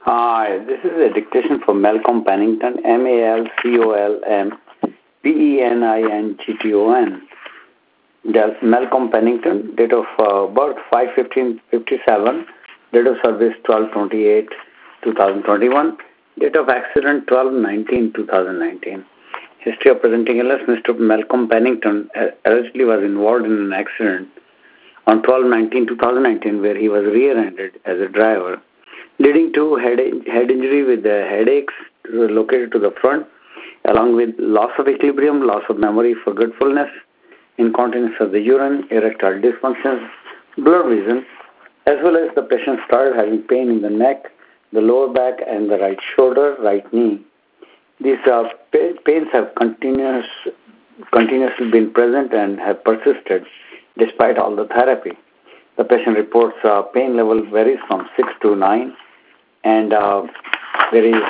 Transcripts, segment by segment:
This is a dictation for Malcolm Pennington, Malcolmpennington. Malcolm Pennington, date of birth 5/15/57, date of service 12/28/2021, date of accident 12/19/2019. History of presenting illness: Mr. Malcolm Pennington allegedly was involved in an accident on 12/19/2019 where he was rear-ended as a driver, leading to head injury with the headaches located to the front, along with loss of equilibrium, loss of memory, forgetfulness, incontinence of the urine, erectile dysfunctions, blurred vision, as well as the patient started having pain in the neck, the lower back, and the right shoulder, right knee. These pains have continuously been present and have persisted despite all the therapy. The patient reports pain level varies from 6 to 9, and there is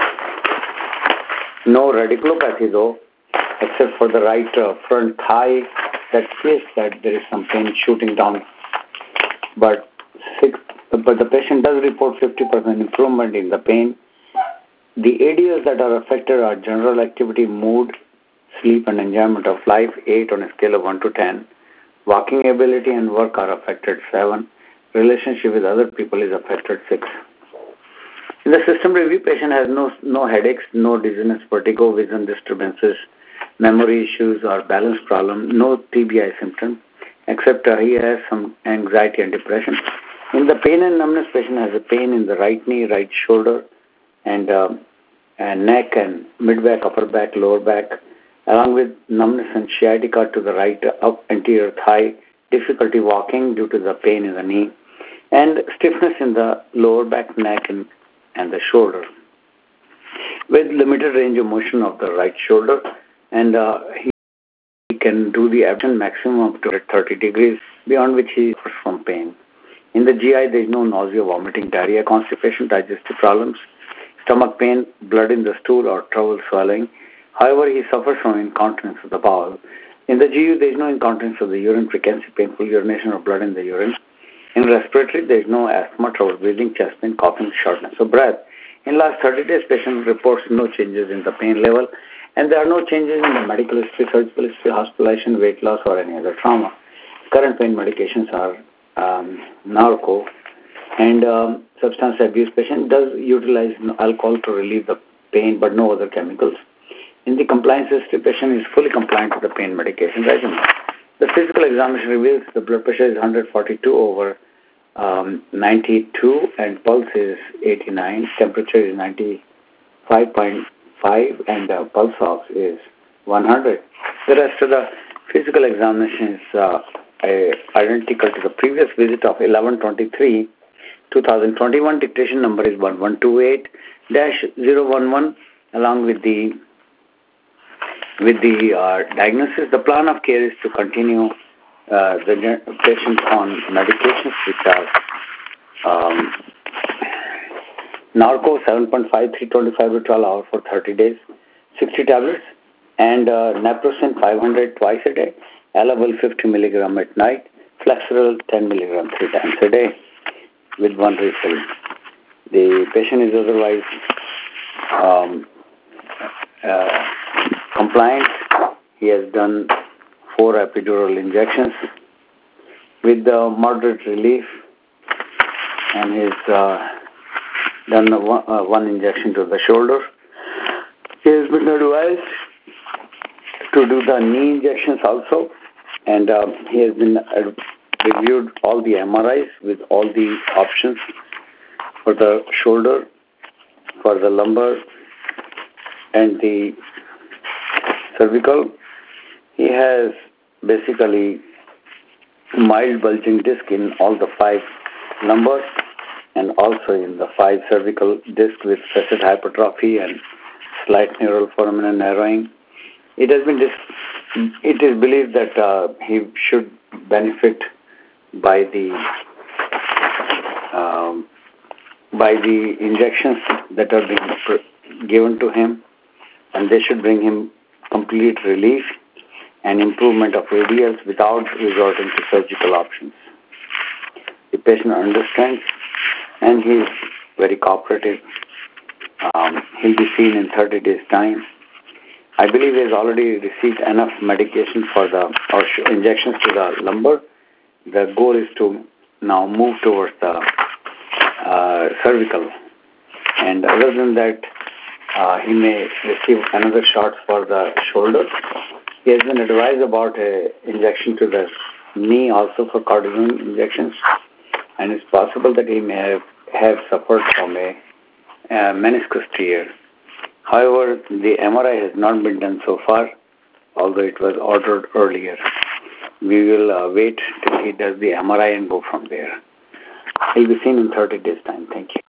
no radiculopathy though, except for the right front thigh that feels that there is some pain shooting down. But the patient does report 50% improvement in the pain. The areas that are affected are general activity, mood, sleep, and enjoyment of life, 8 on a scale of 1 to 10. Walking ability and work are affected, 7. Relationship with other people is affected, 6. In the system review, patient has no headaches, no dizziness, vertigo, vision disturbances, memory issues, or balance problem, no TBI symptom, except he has some anxiety and depression. In the pain and numbness, patient has a pain in the right knee, right shoulder, and neck and mid-back, upper back, lower back, along with numbness and sciatica to the right up anterior thigh, difficulty walking due to the pain in the knee, and stiffness in the lower back, neck, and the shoulder, with limited range of motion of the right shoulder, and he can do the abdomen maximum up to 30 degrees, beyond which he suffers from pain. In the GI, there is no nausea, vomiting, diarrhea, constipation, digestive problems, stomach pain, blood in the stool, or trouble swallowing. However, he suffers from incontinence of the bowel. In the GU, there is no incontinence of the urine, frequency, painful urination, or blood in the urine. In respiratory, there is no asthma, trouble breathing, chest pain, coughing, shortness of breath. In last 30 days, patient reports no changes in the pain level, and there are no changes in the medical history, surgical history, hospitalization, weight loss, or any other trauma. Current pain medications are Norco, and substance abuse patient does utilize alcohol to relieve the pain, but no other chemicals. In the compliance history, patient is fully compliant with the pain medication regimen. The physical examination reveals the blood pressure is 142/92, and pulse is 89, temperature is 95.5, and pulse ox is 100. The rest of the physical examination is identical to the previous visit of 11/23/2021. Dictation number is 1128-011, along with the diagnosis. The plan of care is to continue the patient on medications which are Norco 7.5, 325 to 12 hours for 30 days, 60 tablets, and Naproxen 500 twice a day, Elavil 50 milligram at night, Flexeril 10 milligram 3 times a day with one refill. The patient is otherwise compliant. He has done 4 epidural injections with moderate relief, and he's done one injection to the shoulder. He has been advised to do the knee injections also, and he has been reviewed all the MRIs with all the options for the shoulder, for the lumbar, and the cervical. He has basically mild bulging disc in all the 5 lumbars, and also in the 5 cervical disc with facet hypertrophy and slight neural foramen narrowing. It is believed that he should benefit by the injections that are being given to him, and they should bring him complete relief and improvement of ADLs without resorting to surgical options. The patient understands, and he is very cooperative. He'll be seen in 30 days' time. I believe he has already received enough medication for the or injections to the lumbar. The goal is to now move towards the cervical, and other than that, he may receive another shot for the shoulder. He has been advised about a injection to the knee also for cortisone injections, and it's possible that he may have suffered from a meniscus tear. However, the MRI has not been done so far, although it was ordered earlier. We will wait till he does the MRI and go from there. He'll be seen in 30 days' time. Thank you.